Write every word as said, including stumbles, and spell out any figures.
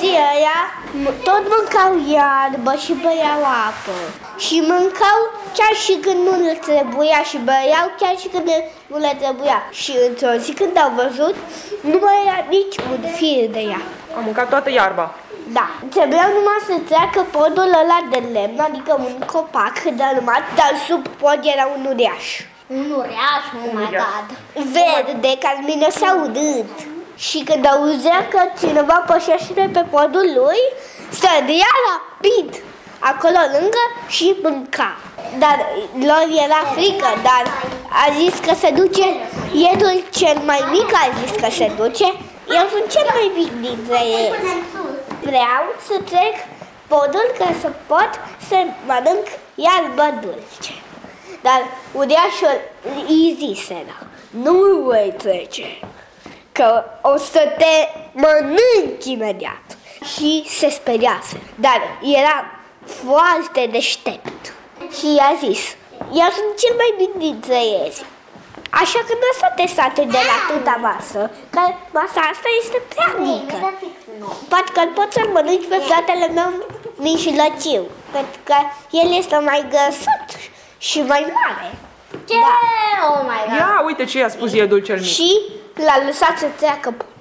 Băieții ăia tot mâncau iarbă și băiau apă. Și mâncau chiar și când nu le trebuia și băiau chiar și când nu le trebuia. Și într-o zi când au văzut, nu mai era nici un fir de ea. Am mâncat toată iarba. Da, trebuia numai să treacă podul ăla de lemn, adică un copac dărâmat, dar sub pod era un uriaș. Un uriaș, oh my god. Verde, care mirosea urât. Și când auzea că cineva pășește pe podul lui, stădea rapid acolo lângă și mânca. Dar lor era frică, dar a zis că se duce, ierul cel mai mic a zis că se duce, eu sunt cel mai mic dintre ei. Vreau să trec podul ca să pot să mănânc iarbă dulce. Dar uriașul îi ziseră, nu voi trece, că o să te mănânc imediat. Și se speriase, dar era foarte deștept. Și i-a zis, eu sunt cel mai mic dintre ei. Așa că nu o să te saturi de la tuta masă, că masa asta este prea mică. Poate că pot să-l mănânci pe fratele meu mijlociu, pentru că el este mai grăsut și mai mare. Ce? Da. Oh my god! Ia uite ce i-a spus iedul cel mic. Și l-a lăsat să treacă